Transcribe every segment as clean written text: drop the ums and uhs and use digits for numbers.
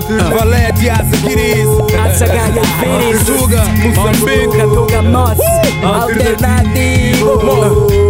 Valete, Azaguiris, Azagaia Viris, Portuga, Moçambique, Tuga Moss, Alternativo.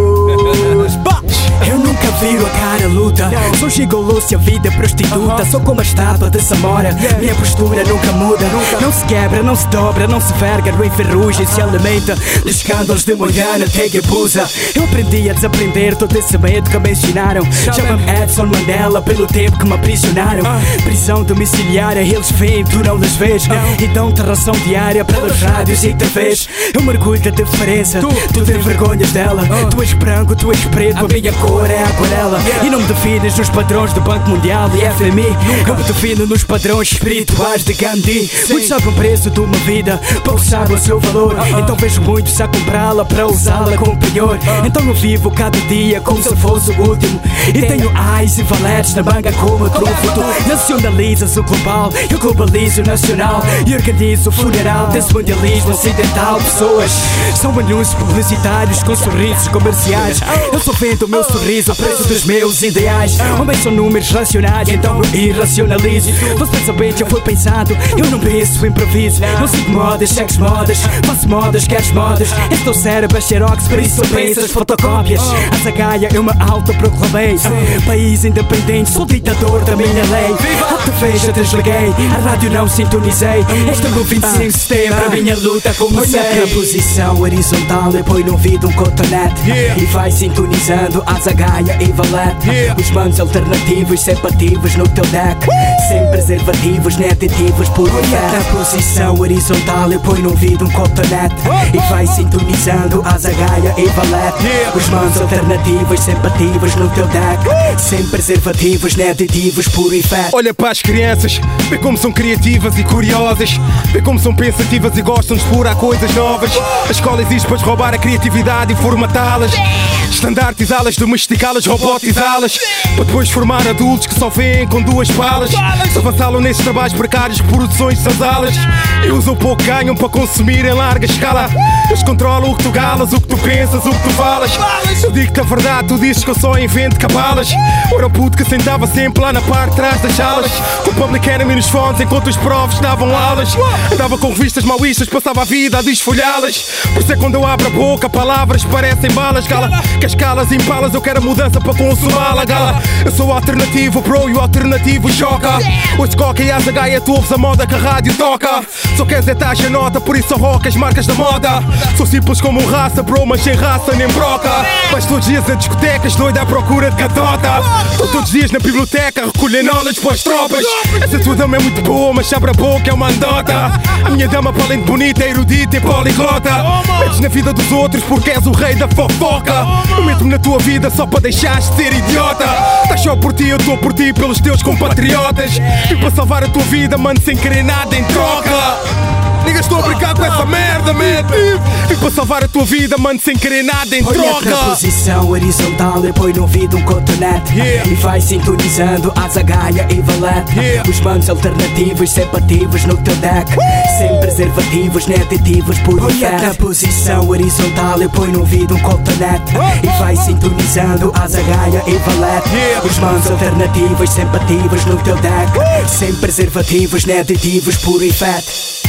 Eu nunca viro a cara luta. Sou gigolô se a vida é prostituta. Sou como a estátua de Samora. Minha postura nunca muda. Não se quebra, não se dobra, não se verga, não enferruja e se alimenta de escândalos de manhã até que abusa. Eu aprendi a desaprender todo esse medo que me ensinaram. Chama-me Edson Mandela pelo tempo que me aprisionaram. Prisão domiciliária, eles vêm, tu não les vês. E dão-te ração diária pelas rádios e TVs. Eu mergulho da diferença, tu te envergonhas dela. Tu és branco, tu és preto, a minha cor é aquarela. E não me defines nos padrões do Banco Mundial e FMI. Eu me defino nos padrões espirituais de Gandhi. Muitos sabem o preço de uma vida, poucos sabem o seu valor. Então vejo muitos a comprá-la para usá-la como penhor. Então eu vivo cada dia como se fosse o último. E tenho ais e valetes na manga como trunfo. Tu nacionalizas o global, eu globalizo o nacional. E organizo o funeral desse mundialismo ocidental. Pessoas são anúncios publicitários com sorrisos comerciais. Eu só vendo o meu sorriso a preço dos meus ideais. Homens são números racionais, então eu irracionalizo. Você pensa bem que eu fui pensado, eu não penso, improviso. Não sigo modas, segues modas, faço modas, queres modas. Este teu cérebro é xerox, por isso pensas fotocópias. A Zagaia eu me autoproclamei país independente, sou ditador da minha lei. A TV já desliguei, a rádio não sintonizei. Este é o meu 25 de setembro, a minha luta comecei. Na posição horizontal eu ponho no ouvido um cotonete e vai sintonizando a Zagaia e Valete. Os manos alternativos, sempre ativos no teu deck. Sem preservativos, nem aditivos por fé. Na posição horizontal eu ponho no ouvido um cotonete e vai sintonizando a Zagaia e Valete. Os manos alternativos, sempre ativos no teu deck. Sem preservativos, nem aditivos por fé. Olha para as crianças, vê como são criativas e curiosas. Vê como são pensativas e gostam de explorar coisas novas. A escola existe para roubar a criatividade e formatá-las, estandartizá-las, domesticá-las, robotizá-las, para depois formar adultos que só veem com duas palas. Se avançalam nesses trabalhos precários, produções das alas, e usam o pouco que ganham para consumir em larga escala. Eles controlam o que tu galas, o que tu pensas, o que tu falas. Eu digo-te a verdade, tu dizes que eu só invento cabalas. Ora o puto que sentava sempre lá na parte de trás das salas, com o Public Enemy nos fones enquanto os profs davam aulas. Andava com revistas maoístas, passava a vida a desfolhá-las. Por isso é quando eu abro a boca, palavras parecem balas. Gala, que as calas impalas, eu quero a mudança para consumá-la. Gala, eu sou o alternativo, bro, e o alternativo choca. Hoje coca e a Zagaia, tu ouves a moda que a rádio toca. Só queres é taxa nota, por isso só roca as marcas da moda. Sou simples como um raça, bro, mas sem raça nem broca. Mas todos os dias em discotecas, doida à procura de catota. Tô todos os dias na biblioteca, recolher knowledge para as tropas. Essa tua dama é muito boa, mas abre a boca, é uma andota. A minha dama, para além de bonita, é erudita e poliglota. Metes na vida dos outros porque és o rei da fofoca. Eu meto-me na tua vida só para deixares de ser idiota. Estás só por ti, eu estou por ti, pelos teus compatriotas. Vim para salvar a tua vida, mano, sem querer nada em troca. Niggas, estou a brincar com essa merda, man. Vim para salvar a tua vida, mano, sem querer nada em troca. Na posição horizontal eu ponho no ouvido um cotonete e vai sintonizando a Zagaia e Valete. Os manos alternativos, sempre ativos no teu deck. Sem preservativos, nem aditivos por fé. Na posição horizontal eu ponho no ouvido um cotonete e vai sintonizando a Zagaia e Valete. Os manos alternativos, sempre ativos no teu deck. Sem preservativos, nem aditivos por fé.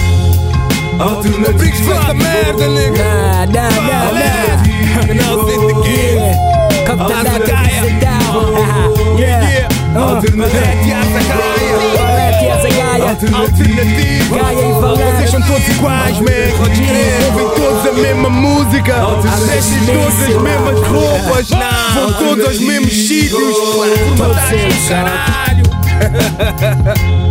Alternativos com essa merda, nigga. Alternativo, vocês são todos iguais, man. Ouvem todos a mesma música, vestem todas as mesmas roupas, vão todos aos mesmos sítios. Caralho.